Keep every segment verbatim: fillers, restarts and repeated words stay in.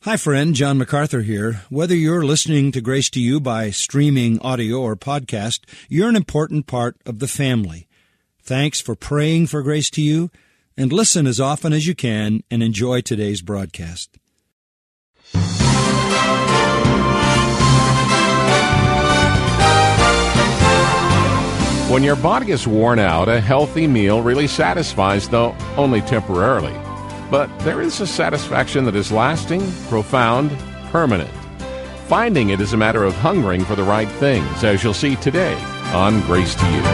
Hi, friend. John MacArthur here. Whether you're listening to Grace to You by streaming audio or podcast, you're an important part of the family. Thanks for praying for Grace to You, and listen as often as you can and enjoy today's broadcast. When your body is worn out, a healthy meal really satisfies, though only temporarily. But there is a satisfaction that is lasting, profound, permanent. Finding it is a matter of hungering for the right things, as you'll see today on Grace to You.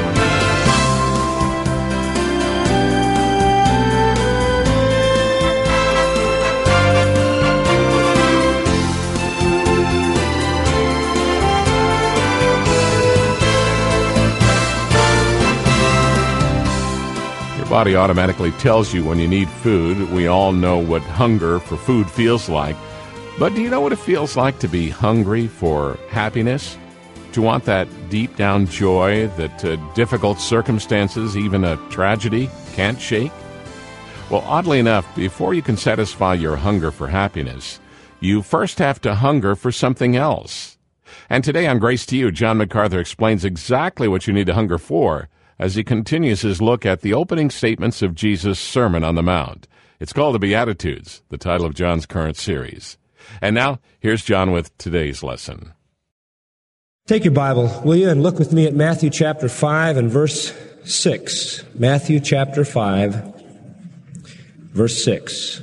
Body automatically tells you when you need food. We all know what hunger for food feels like. But do you know what it feels like to be hungry for happiness? To want that deep down joy that uh, difficult circumstances, even a tragedy, can't shake? Well, oddly enough, before you can satisfy your hunger for happiness, you first have to hunger for something else. And today on Grace to You, John MacArthur explains exactly what you need to hunger for as he continues his look at the opening statements of Jesus' Sermon on the Mount. It's called the Beatitudes, the title of John's current series. And now, here's John with today's lesson. Take your Bible, will you, and look with me at Matthew chapter five and verse six. Matthew chapter five, verse six.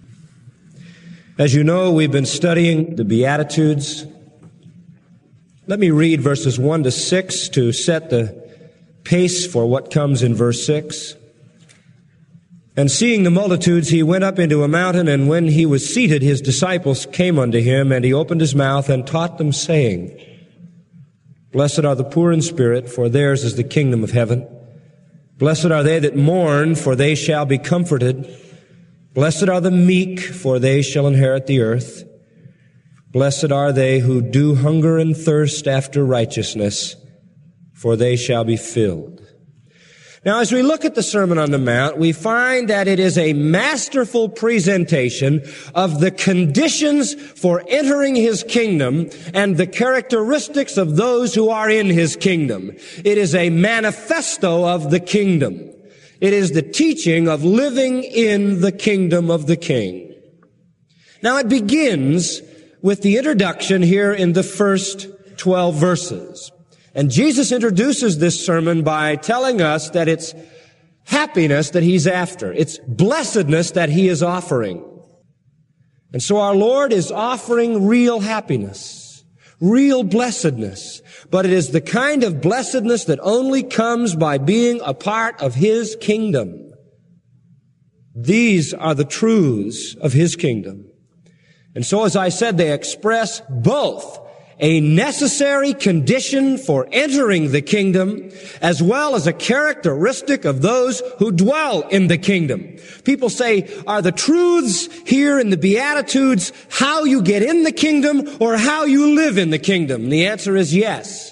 As you know, we've been studying the Beatitudes. Let me read verses one to six to set the pace for what comes in verse six. And seeing the multitudes, he went up into a mountain, and when he was seated, his disciples came unto him, and he opened his mouth and taught them, saying, Blessed are the poor in spirit, for theirs is the kingdom of heaven. Blessed are they that mourn, for they shall be comforted. Blessed are the meek, for they shall inherit the earth. Blessed are they who do hunger and thirst after righteousness, for they shall be filled. Now, as we look at the Sermon on the Mount, we find that it is a masterful presentation of the conditions for entering his kingdom and the characteristics of those who are in his kingdom. It is a manifesto of the kingdom. It is the teaching of living in the kingdom of the King. Now, it begins with the introduction here in the first twelve verses. And Jesus introduces this sermon by telling us that it's happiness that he's after. It's blessedness that he is offering. And so our Lord is offering real happiness, real blessedness. But it is the kind of blessedness that only comes by being a part of his kingdom. These are the truths of his kingdom. And so, as I said, they express both a necessary condition for entering the kingdom, as well as a characteristic of those who dwell in the kingdom. People say, are the truths here in the Beatitudes how you get in the kingdom or how you live in the kingdom? And the answer is yes.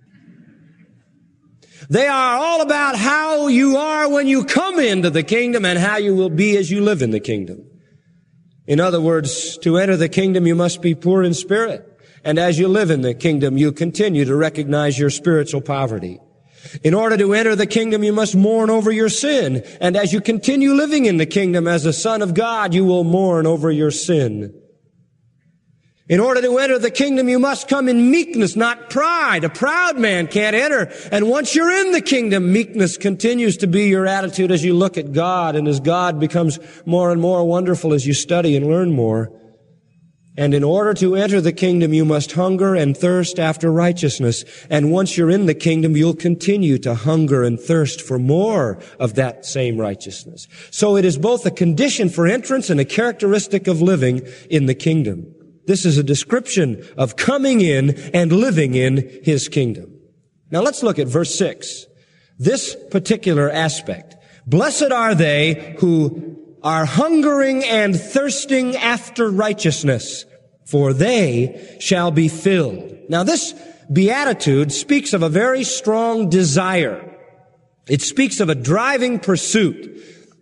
They are all about how you are when you come into the kingdom and how you will be as you live in the kingdom. In other words, to enter the kingdom, you must be poor in spirit. And as you live in the kingdom, you continue to recognize your spiritual poverty. In order to enter the kingdom, you must mourn over your sin. And as you continue living in the kingdom as a son of God, you will mourn over your sin. In order to enter the kingdom, you must come in meekness, not pride. A proud man can't enter. And once you're in the kingdom, meekness continues to be your attitude as you look at God, and as God becomes more and more wonderful as you study and learn more. And in order to enter the kingdom, you must hunger and thirst after righteousness. And once you're in the kingdom, you'll continue to hunger and thirst for more of that same righteousness. So it is both a condition for entrance and a characteristic of living in the kingdom. This is a description of coming in and living in his kingdom. Now let's look at verse six. This particular aspect. Blessed are they who are hungering and thirsting after righteousness, for they shall be filled. Now this beatitude speaks of a very strong desire. It speaks of a driving pursuit.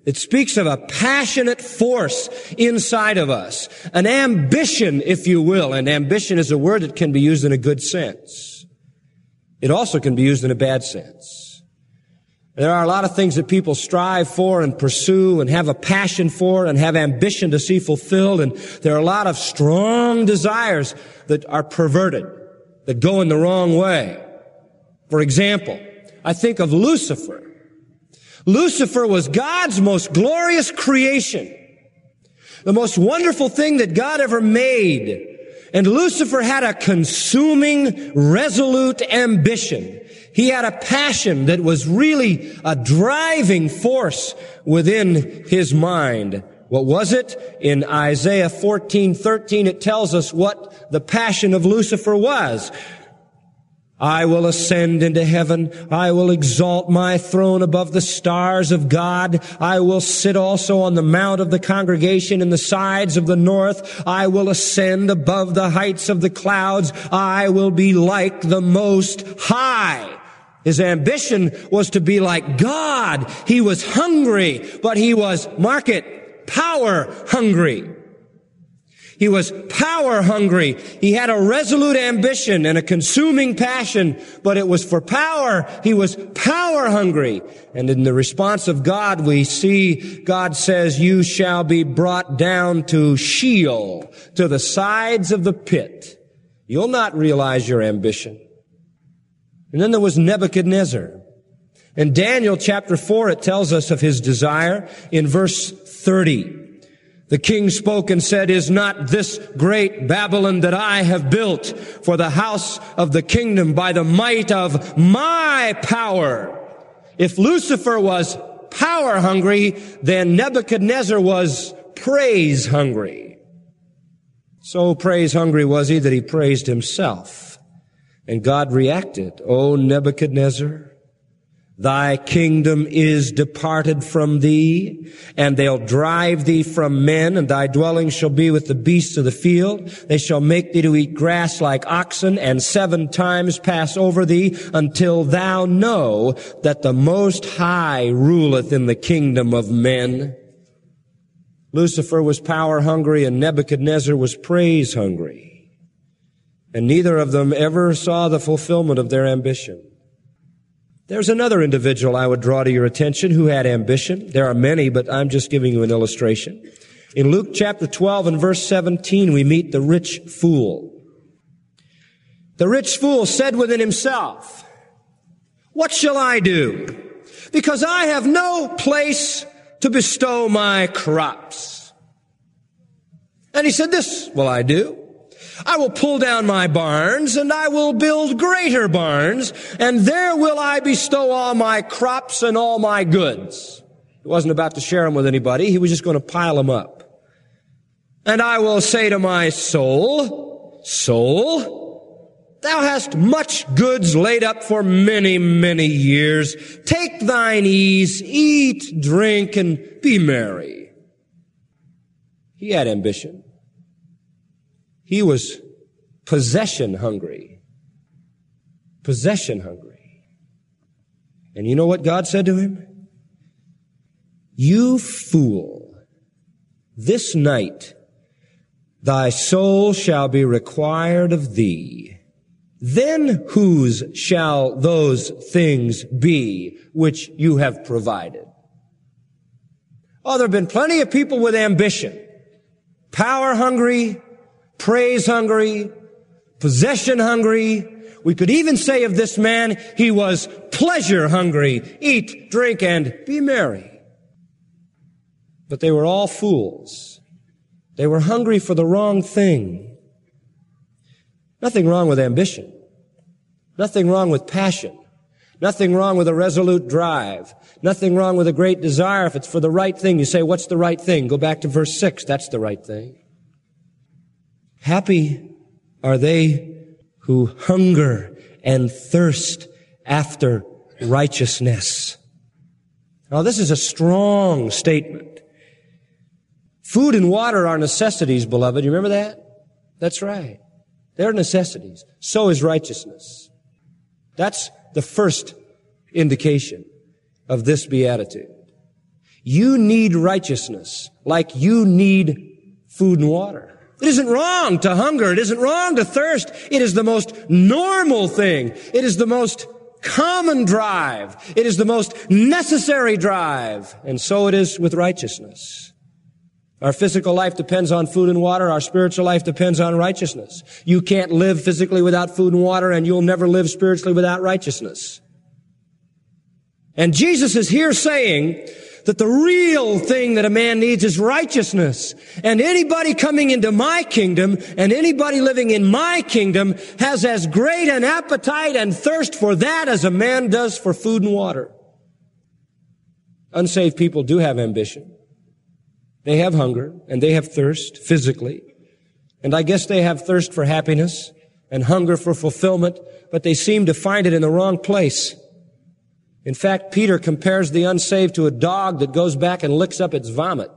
It speaks of a passionate force inside of us, an ambition, if you will. And ambition is a word that can be used in a good sense. It also can be used in a bad sense. There are a lot of things that people strive for and pursue and have a passion for and have ambition to see fulfilled. And there are a lot of strong desires that are perverted, that go in the wrong way. For example, I think of Lucifer. Lucifer was God's most glorious creation, the most wonderful thing that God ever made. And Lucifer had a consuming, resolute ambition. He had a passion that was really a driving force within his mind. What was it? In Isaiah fourteen thirteen, it tells us what the passion of Lucifer was. I will ascend into heaven. I will exalt my throne above the stars of God. I will sit also on the mount of the congregation in the sides of the north. I will ascend above the heights of the clouds. I will be like the Most High. His ambition was to be like God. He was hungry, but he was, mark it, power hungry. He was power hungry. He had a resolute ambition and a consuming passion, but it was for power. He was power hungry. And in the response of God, we see God says, you shall be brought down to Sheol, to the sides of the pit. You'll not realize your ambition. And then there was Nebuchadnezzar. In Daniel chapter four, it tells us of his desire in verse thirty. The king spoke and said, is not this great Babylon that I have built for the house of the kingdom by the might of my power? If Lucifer was power hungry, then Nebuchadnezzar was praise hungry. So praise hungry was he that he praised himself. And God reacted, O Nebuchadnezzar, thy kingdom is departed from thee, and they'll drive thee from men, and thy dwelling shall be with the beasts of the field. They shall make thee to eat grass like oxen, and seven times pass over thee, until thou know that the Most High ruleth in the kingdom of men. Lucifer was power hungry, and Nebuchadnezzar was praise hungry. And neither of them ever saw the fulfillment of their ambition. There's another individual I would draw to your attention who had ambition. There are many, but I'm just giving you an illustration. In Luke chapter twelve and verse seventeen, we meet the rich fool. The rich fool said within himself, what shall I do? Because I have no place to bestow my crops. And he said, this will I do. I will pull down my barns, and I will build greater barns, and there will I bestow all my crops and all my goods. He wasn't about to share them with anybody. He was just going to pile them up. And I will say to my soul, soul, thou hast much goods laid up for many, many years. Take thine ease, eat, drink, and be merry. He had ambition. He was possession hungry. Possession hungry. And you know what God said to him? You fool, this night thy soul shall be required of thee. Then whose shall those things be which you have provided? Oh, there have been plenty of people with ambition. Power hungry, praise hungry, possession hungry. We could even say of this man, he was pleasure hungry. Eat, drink, and be merry. But they were all fools. They were hungry for the wrong thing. Nothing wrong with ambition. Nothing wrong with passion. Nothing wrong with a resolute drive. Nothing wrong with a great desire if it's for the right thing. You say, what's the right thing? Go back to verse six. That's the right thing. Happy are they who hunger and thirst after righteousness. Now, this is a strong statement. Food and water are necessities, beloved. You remember that? That's right. They're necessities. So is righteousness. That's the first indication of this beatitude. You need righteousness like you need food and water. It isn't wrong to hunger. It isn't wrong to thirst. It is the most normal thing. It is the most common drive. It is the most necessary drive. And so it is with righteousness. Our physical life depends on food and water. Our spiritual life depends on righteousness. You can't live physically without food and water, and you'll never live spiritually without righteousness. And Jesus is here saying that the real thing that a man needs is righteousness. And anybody coming into my kingdom and anybody living in my kingdom has as great an appetite and thirst for that as a man does for food and water. Unsaved people do have ambition. They have hunger and they have thirst physically. And I guess they have thirst for happiness and hunger for fulfillment, but they seem to find it in the wrong place. In fact, Peter compares the unsaved to a dog that goes back and licks up its vomit.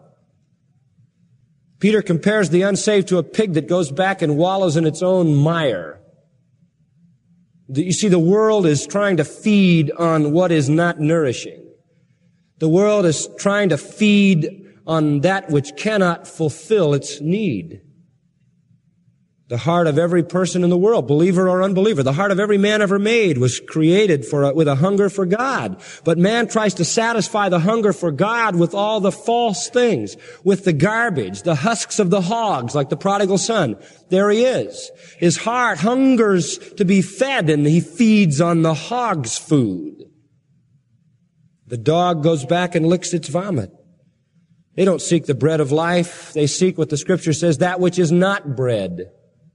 Peter compares the unsaved to a pig that goes back and wallows in its own mire. You see, the world is trying to feed on what is not nourishing. The world is trying to feed on that which cannot fulfill its need. The heart of every person in the world, believer or unbeliever, the heart of every man ever made was created for a, with a hunger for God. But man tries to satisfy the hunger for God with all the false things, with the garbage, the husks of the hogs, like the prodigal son. There he is. His heart hungers to be fed, and he feeds on the hog's food. The dog goes back and licks its vomit. They don't seek the bread of life. They seek what the Scripture says, that which is not bread.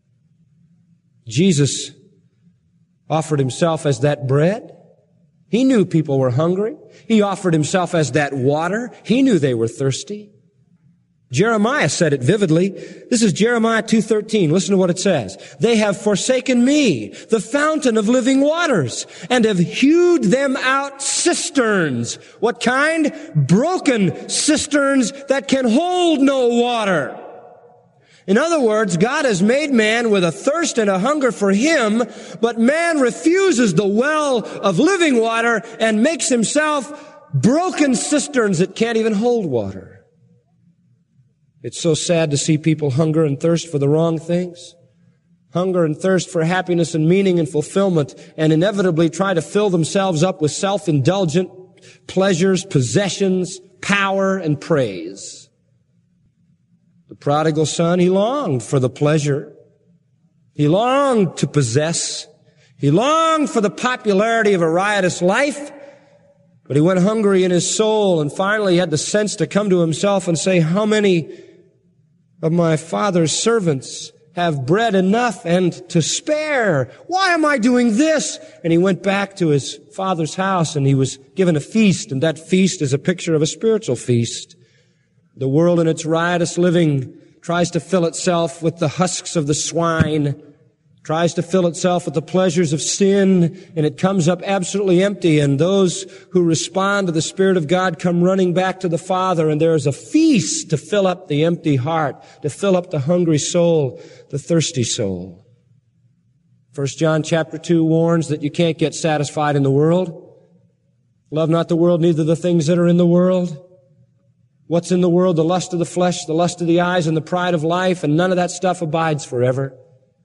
Jesus offered himself as that bread. He knew people were hungry. He offered himself as that water. He knew they were thirsty. Jeremiah said it vividly. This is Jeremiah two thirteen. Listen to what it says. They have forsaken me, the fountain of living waters, and have hewed them out cisterns. What kind? Broken cisterns that can hold no water. In other words, God has made man with a thirst and a hunger for him, but man refuses the well of living water and makes himself broken cisterns that can't even hold water. It's so sad to see people hunger and thirst for the wrong things. Hunger and thirst for happiness and meaning and fulfillment, and inevitably try to fill themselves up with self-indulgent pleasures, possessions, power, and praise. The prodigal son, he longed for the pleasure. He longed to possess. He longed for the popularity of a riotous life. But he went hungry in his soul, and finally he had the sense to come to himself and say, how many of my father's servants have bread enough and to spare? Why am I doing this? And he went back to his father's house, and he was given a feast, and that feast is a picture of a spiritual feast. The world in its riotous living tries to fill itself with the husks of the swine, tries to fill itself with the pleasures of sin, and it comes up absolutely empty. And those who respond to the Spirit of God come running back to the Father, and there is a feast to fill up the empty heart, to fill up the hungry soul, the thirsty soul. First John chapter two warns that you can't get satisfied in the world. Love not the world, neither the things that are in the world. What's in the world? The lust of the flesh, the lust of the eyes, and the pride of life, and none of that stuff abides forever.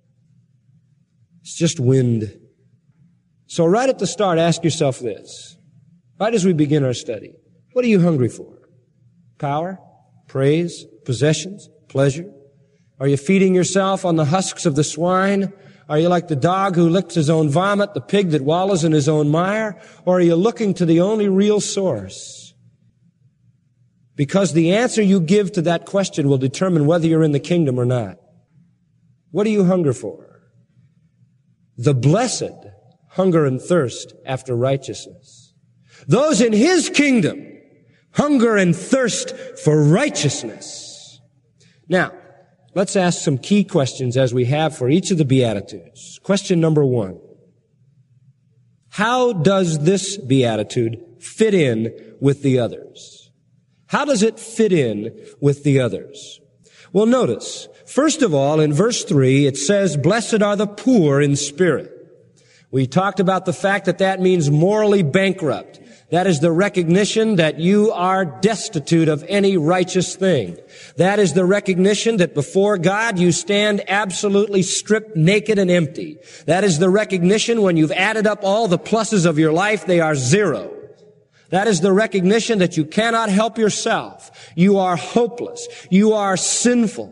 It's just wind. So right at the start, ask yourself this. Right as we begin our study, what are you hungry for? Power? Praise? Possessions? Pleasure? Are you feeding yourself on the husks of the swine? Are you like the dog who licks his own vomit, the pig that wallows in his own mire? Or are you looking to the only real source? Because the answer you give to that question will determine whether you're in the kingdom or not. What do you hunger for? The blessed hunger and thirst after righteousness. Those in his kingdom hunger and thirst for righteousness. Now, let's ask some key questions as we have for each of the Beatitudes. Question number one. How does this Beatitude fit in with the others? How does it fit in with the others? Well, notice, first of all, in verse three, it says, blessed are the poor in spirit. We talked about the fact that that means morally bankrupt. That is the recognition that you are destitute of any righteous thing. That is the recognition that before God you stand absolutely stripped, naked, and empty. That is the recognition when you've added up all the pluses of your life, they are zero. That is the recognition that you cannot help yourself. You are hopeless. You are sinful.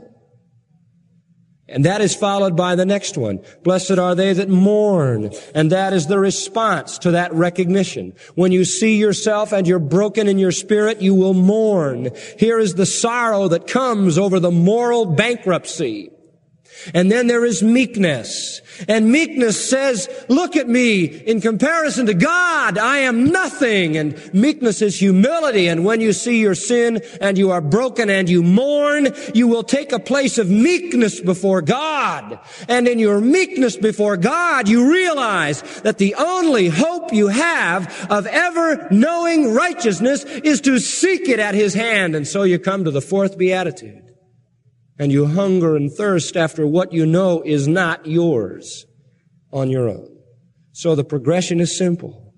And that is followed by the next one. Blessed are they that mourn. And that is the response to that recognition. When you see yourself and you're broken in your spirit, you will mourn. Here is the sorrow that comes over the moral bankruptcy. And then there is meekness. And meekness says, look at me. In comparison to God, I am nothing. And meekness is humility. And when you see your sin and you are broken and you mourn, you will take a place of meekness before God. And in your meekness before God, you realize that the only hope you have of ever knowing righteousness is to seek it at His hand. And so you come to the fourth beatitude. And you hunger and thirst after what you know is not yours on your own. So the progression is simple.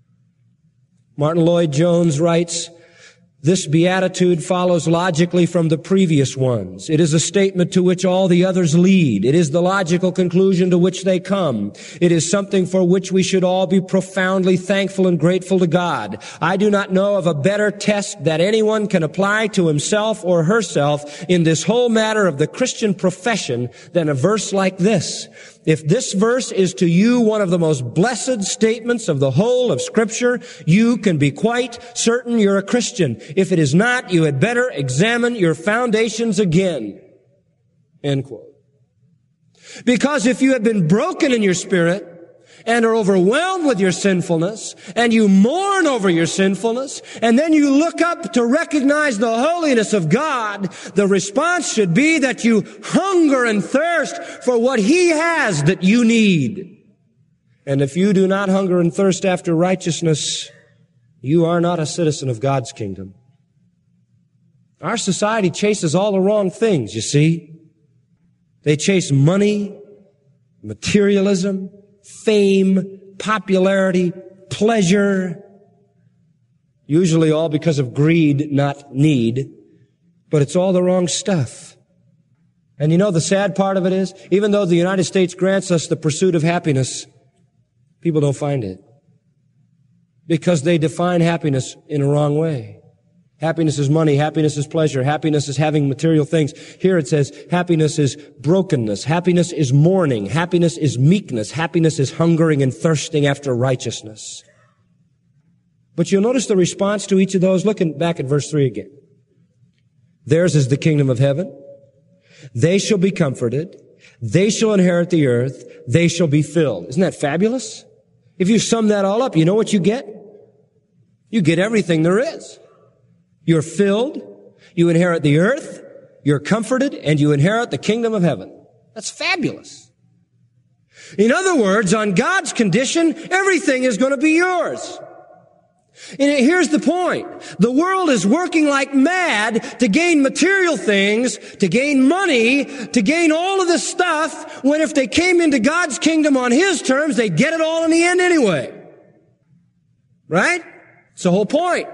Martin Lloyd-Jones writes, this beatitude follows logically from the previous ones. It is a statement to which all the others lead. It is the logical conclusion to which they come. It is something for which we should all be profoundly thankful and grateful to God. I do not know of a better test that anyone can apply to himself or herself in this whole matter of the Christian profession than a verse like this. If this verse is to you one of the most blessed statements of the whole of Scripture, you can be quite certain you're a Christian. If it is not, you had better examine your foundations again. End quote. Because if you have been broken in your spirit and are overwhelmed with your sinfulness, and you mourn over your sinfulness, and then you look up to recognize the holiness of God, the response should be that you hunger and thirst for what He has that you need. And if you do not hunger and thirst after righteousness, you are not a citizen of God's kingdom. Our society chases all the wrong things, you see. They chase money, materialism, fame, popularity, pleasure, usually all because of greed, not need, but it's all the wrong stuff. And you know, the sad part of it is, even though the United States grants us the pursuit of happiness, people don't find it because they define happiness in a wrong way. Happiness is money. Happiness is pleasure. Happiness is having material things. Here it says happiness is brokenness. Happiness is mourning. Happiness is meekness. Happiness is hungering and thirsting after righteousness. But you'll notice the response to each of those. Looking back at verse three again. Theirs is the kingdom of heaven. They shall be comforted. They shall inherit the earth. They shall be filled. Isn't that fabulous? If you sum that all up, you know what you get? You get everything there is. You're filled, you inherit the earth, you're comforted, and you inherit the kingdom of heaven. That's fabulous. In other words, on God's condition, everything is going to be yours. And here's the point. The world is working like mad to gain material things, to gain money, to gain all of this stuff, when if they came into God's kingdom on His terms, they'd get it all in the end anyway. Right? It's the whole point.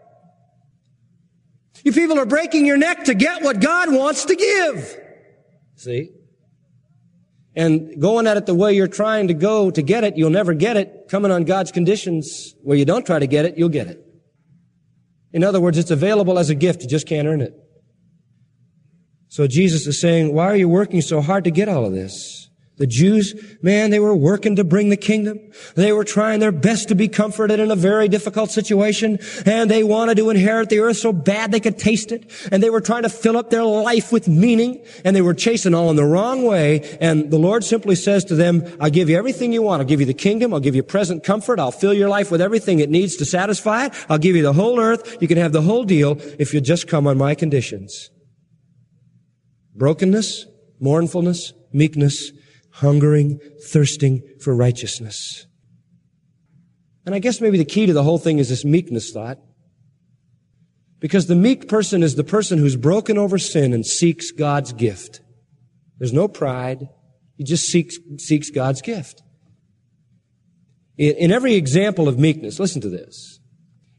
You people are breaking your neck to get what God wants to give. See? And going at it the way you're trying to go to get it, you'll never get it. Coming on God's conditions where you don't try to get it, you'll get it. In other words, it's available as a gift. You just can't earn it. So Jesus is saying, why are you working so hard to get all of this? The Jews, man, they were working to bring the kingdom. They were trying their best to be comforted in a very difficult situation. And they wanted to inherit the earth so bad they could taste it. And they were trying to fill up their life with meaning. And they were chasing all in the wrong way. And the Lord simply says to them, I'll give you everything you want. I'll give you the kingdom. I'll give you present comfort. I'll fill your life with everything it needs to satisfy it. I'll give you the whole earth. You can have the whole deal if you just come on my conditions. Brokenness, mournfulness, meekness, hungering, thirsting for righteousness. And I guess maybe the key to the whole thing is this meekness thought. Because the meek person is the person who's broken over sin and seeks God's gift. There's no pride. He just seeks, seeks God's gift. In, in every example of meekness, listen to this.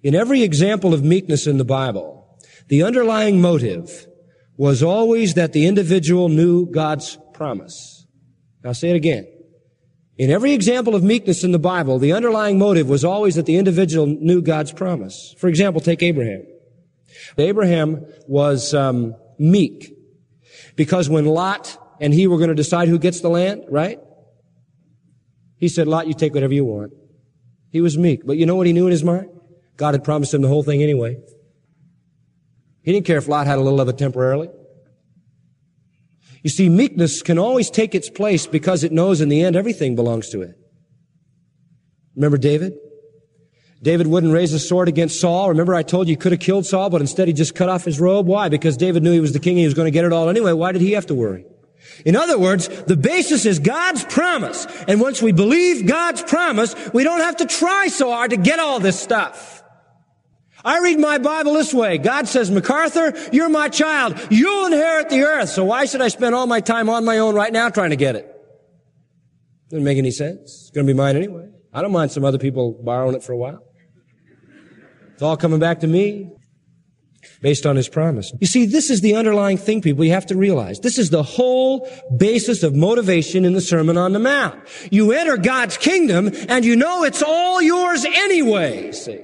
In every example of meekness in the Bible, the underlying motive was always that the individual knew God's promise. Now say it again. In every example of meekness in the Bible, the underlying motive was always that the individual knew God's promise. For example, take Abraham. Abraham was um, meek because when Lot and he were going to decide who gets the land, right? He said, Lot, you take whatever you want. He was meek. But you know what he knew in his mind? God had promised him the whole thing anyway. He didn't care if Lot had a little of it temporarily. You see, meekness can always take its place because it knows in the end everything belongs to it. Remember David? David wouldn't raise a sword against Saul. Remember I told you he could have killed Saul, but instead he just cut off his robe. Why? Because David knew he was the king and he was going to get it all anyway. Why did he have to worry? In other words, the basis is God's promise. And once we believe God's promise, we don't have to try so hard to get all this stuff. I read my Bible this way. God says, MacArthur, you're my child. You'll inherit the earth. So why should I spend all my time on my own right now trying to get it? Doesn't make any sense. It's going to be mine anyway. I don't mind some other people borrowing it for a while. It's all coming back to me based on His promise. You see, this is the underlying thing, people, you have to realize. This is the whole basis of motivation in the Sermon on the Mount. You enter God's kingdom and you know it's all yours anyway, see.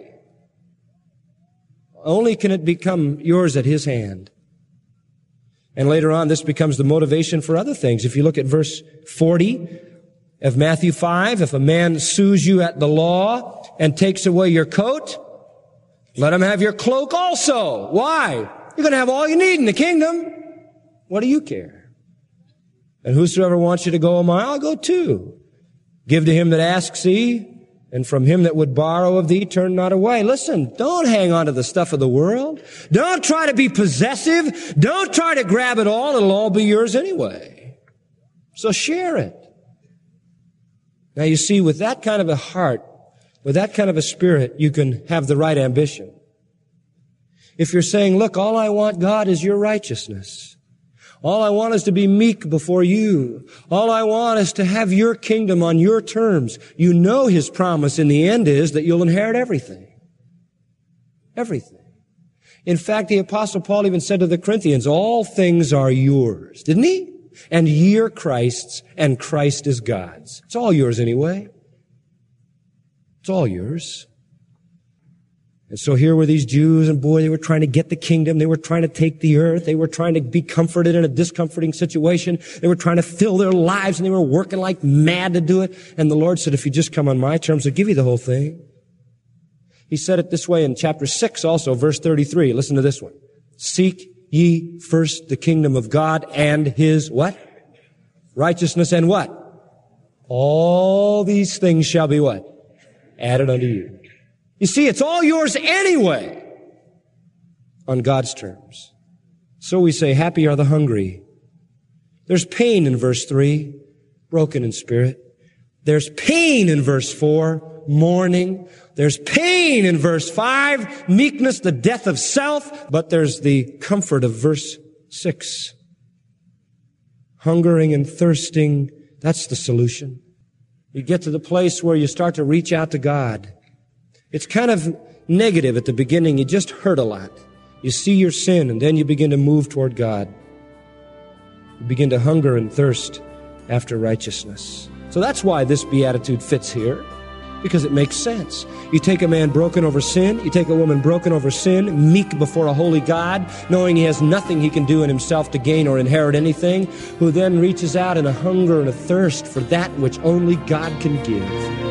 Only can it become yours at His hand. And later on, this becomes the motivation for other things. If you look at verse forty of Matthew five, if a man sues you at the law and takes away your coat, let him have your cloak also. Why? You're going to have all you need in the kingdom. What do you care? And whosoever wants you to go a mile, go two. Give to him that asks thee, and from him that would borrow of thee, turn not away. Listen, don't hang on to the stuff of the world. Don't try to be possessive. Don't try to grab it all. It'll all be yours anyway. So share it. Now you see, with that kind of a heart, with that kind of a spirit, you can have the right ambition. If you're saying, look, all I want, God, is your righteousness. All I want is to be meek before you. All I want is to have your kingdom on your terms. You know His promise in the end is that you'll inherit everything. Everything. In fact, the Apostle Paul even said to the Corinthians, all things are yours. Didn't he? And ye are Christ's, and Christ is God's. It's all yours anyway. It's all yours. And so here were these Jews, and boy, they were trying to get the kingdom. They were trying to take the earth. They were trying to be comforted in a discomforting situation. They were trying to fill their lives, and they were working like mad to do it. And the Lord said, if you just come on my terms, I'll give you the whole thing. He said it this way in chapter six also, verse thirty-three. Listen to this one. Seek ye first the kingdom of God and His what? Righteousness and what? All these things shall be what? Added unto you. You see, it's all yours anyway on God's terms. So we say, happy are the hungry. There's pain in verse three, broken in spirit. There's pain in verse four, mourning. There's pain in verse five, meekness, the death of self. But there's the comfort of verse six. Hungering and thirsting, that's the solution. You get to the place where you start to reach out to God. It's kind of negative at the beginning. You just hurt a lot. You see your sin, and then you begin to move toward God. You begin to hunger and thirst after righteousness. So that's why this beatitude fits here, because it makes sense. You take a man broken over sin, you take a woman broken over sin, meek before a holy God, knowing he has nothing he can do in himself to gain or inherit anything, who then reaches out in a hunger and a thirst for that which only God can give.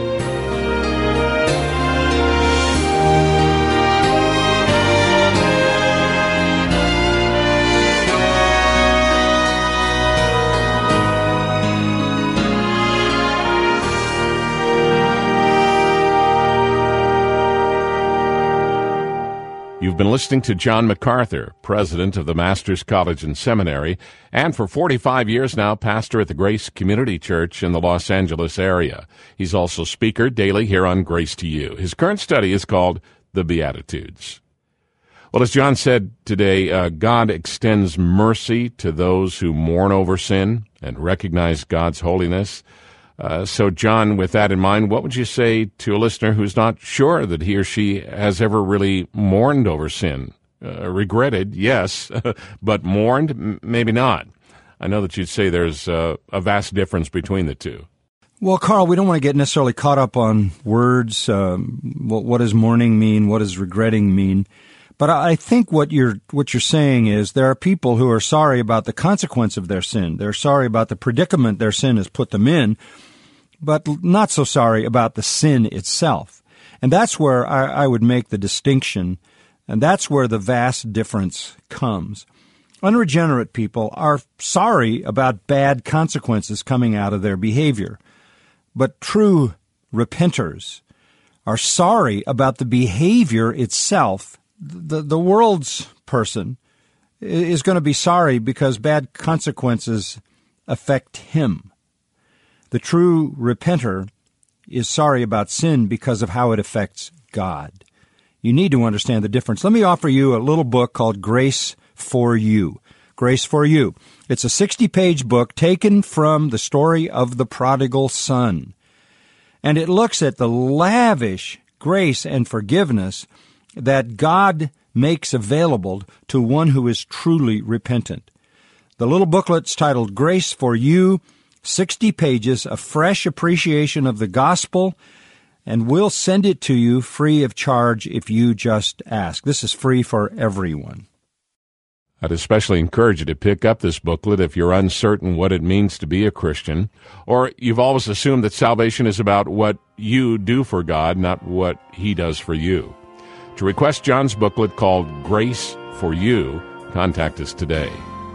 You've been listening to John MacArthur, president of the Masters College and Seminary, and for forty-five years now, pastor at the Grace Community Church in the Los Angeles area. He's also speaker daily here on Grace to You. His current study is called The Beatitudes. Well, as John said today, uh, God extends mercy to those who mourn over sin and recognize God's holiness. Uh, so, John, with that in mind, what would you say to a listener who's not sure that he or she has ever really mourned over sin? Uh, regretted, yes, but mourned, m- maybe not. I know that you'd say there's uh, a vast difference between the two. Well, Carl, we don't want to get necessarily caught up on words. Um, what, what does mourning mean? What does regretting mean? But I think what you're what you're saying is there are people who are sorry about the consequence of their sin. They're sorry about the predicament their sin has put them in, but not so sorry about the sin itself. And that's where I, I would make the distinction, and that's where the vast difference comes. Unregenerate people are sorry about bad consequences coming out of their behavior, but true repenters are sorry about the behavior itself. The, the world's person is going to be sorry because bad consequences affect him. The true repenter is sorry about sin because of how it affects God. You need to understand the difference. Let me offer you a little book called Grace for You. Grace for You. It's a sixty-page book taken from the story of the prodigal son. And it looks at the lavish grace and forgiveness that God makes available to one who is truly repentant. The little booklet's titled Grace for You, sixty pages, a fresh appreciation of the gospel, and we'll send it to you free of charge if you just ask. This is free for everyone. I'd especially encourage you to pick up this booklet if you're uncertain what it means to be a Christian, or you've always assumed that salvation is about what you do for God, not what He does for you. To request John's booklet called Grace for You, contact us today.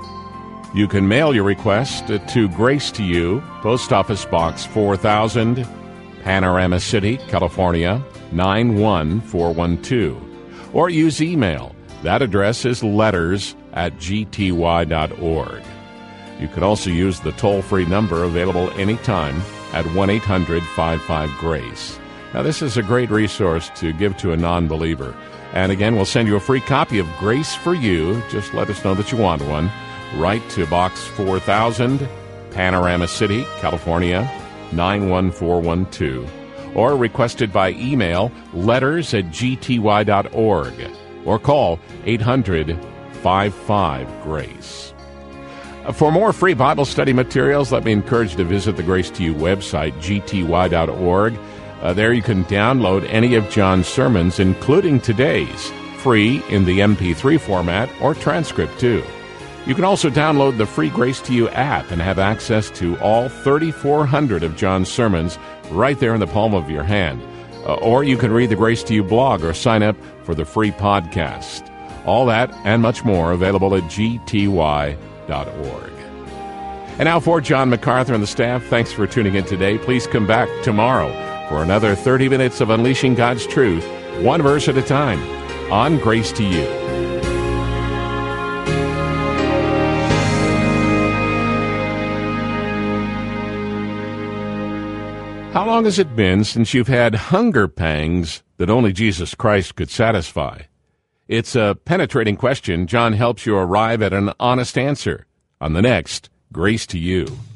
You can mail your request to Grace to You, Post Office Box four thousand, Panorama City, California, nine one four one two, or use email. That address is letters at g t y dot org. You can also use the toll-free number available anytime at one eight hundred five five GRACE. Now, this is a great resource to give to a non-believer. And again, we'll send you a free copy of Grace for You. Just let us know that you want one. Write to Box four thousand, Panorama City, California, nine one four one two. Or request it by email, letters at g t y dot org. Or call eight hundred five five GRACE. For more free Bible study materials, let me encourage you to visit the Grace to You website, g t y dot org. Uh, there you can download any of John's sermons, including today's, free in the M P three format or transcript too. You can also download the free Grace to You app and have access to all thirty-four hundred of John's sermons right there in the palm of your hand. Uh, or you can read the Grace to You blog or sign up for the free podcast. All that and much more available at g t y dot org. And now for John MacArthur and the staff, thanks for tuning in today. Please come back tomorrow for another thirty minutes of unleashing God's truth, one verse at a time, on Grace to You. How long has it been since you've had hunger pangs that only Jesus Christ could satisfy? It's a penetrating question. John helps you arrive at an honest answer on the next Grace to You.